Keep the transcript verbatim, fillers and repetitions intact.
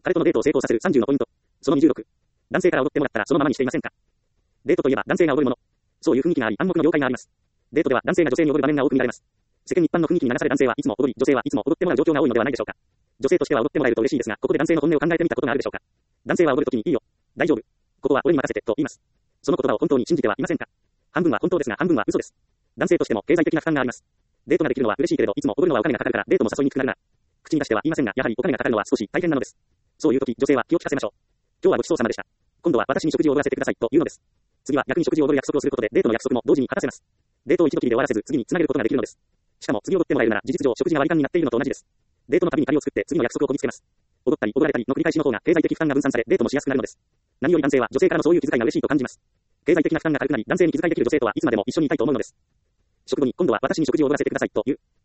彼とのデートを成功させるさんじゅうのポイント。そのにじゅうろく。男性から踊ってもらったらそのままにしていませんか？デートといえば男性が踊るもの。そういう雰囲気があり暗黙の了解があります。デートでは男性が女性に踊る場面が多く見られます。世間一般の雰囲気に流され男性はいつも踊り、女性はいつも踊ってもらう状況が多いのではないでしょうか。女性としては踊ってもらえると嬉しいですが、ここで男性の本音を考えてみたことがあるでしょうか。男性は踊るときにいいよ。大丈夫。ここは俺に任せてと言います。その言葉を本当に信じてはいませんか？半分は本当ですが半分は嘘です。男性としても経済的な負担があります。デートができるのは嬉しいけれど、いつも踊るのはお金がかかるからデートも誘いにくくなるな。口に出しては言いませんが、やはりお金がかかるのは少し大変なのです。そういう時、女性は気を利かせましょう。今日はごちそうさまでした。今度は私に食事を踊らせてくださいというのです。次は逆に食事を踊る約束をすることでデートの約束も同時に果たせます。デートを一度きりで終わらせず次につなげることができるのです。しかも次踊ってもらえるなら事実上食事が割り勘になっているのと同じです。デートのたびに借りを作って次の約束をこぎつけます。踊ったり踊られたりの繰り返しの方が経済的負担が分散されデートもしやすくなるのです。何より男性は女性からのそういう気遣いが嬉しいと感じます。経済的な負担が軽くなり男性に気遣いできる女性とはいつまでも一緒にいたいと思うのです。食後に今度は私に食事を踊らせてくださいという。